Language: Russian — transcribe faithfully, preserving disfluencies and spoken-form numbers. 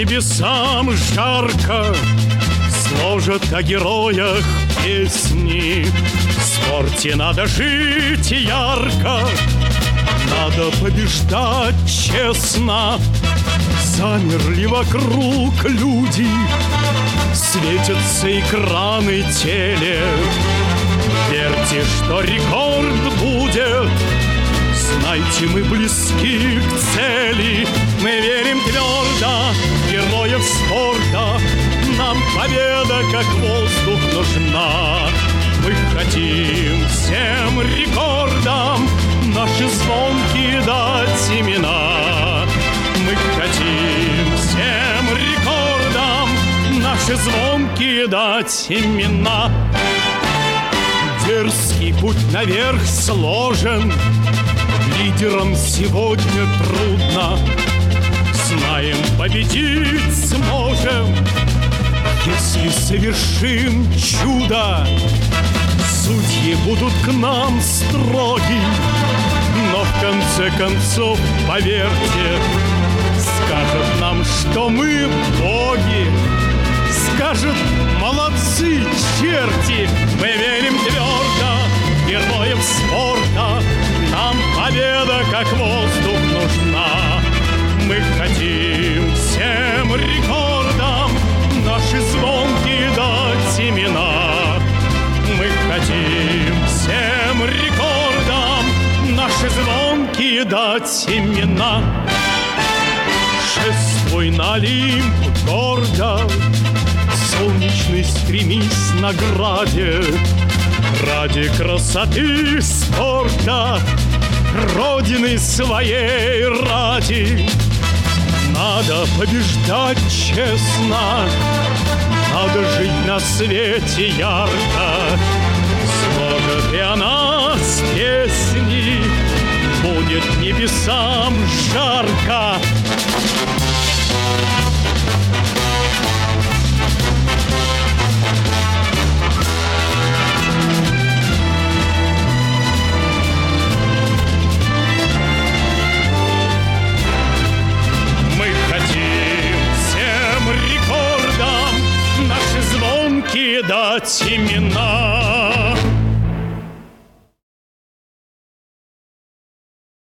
небесам жарко, сложат о героях песни. В спорте надо жить ярко, надо побеждать честно. Замерли вокруг люди, светятся экраны теле. Верьте, что рекорд будет, знайте, мы близки к цели. Мы верим твердо в героев спорта, нам победа как воздух нужна. Мы хотим всем рекордам наши звонкие дать имена. Мы хотим всем рекордам наши звонкие дать имена. Дерзкий путь наверх сложен, лидерам сегодня трудно. Знаем, победить сможем, если совершим чудо. Судьи будут к нам строги, но в конце концов, поверьте, скажут нам, что мы боги. Скажут: молодцы, черти, мы верим твердо в героев спорта. Нам победа как воздух нужна. Мы хотим всем рекордам наши звонкие дать имена. Мы хотим всем рекордам наши звонкие дать имена. Шествуй на Олимп гордо, солнечный стремись к награде. Ради красоты спорта, Родины своей ради. Надо побеждать честно, надо жить на свете ярко. Сложит и о нас песни, будет небесам жарко. Дать имена.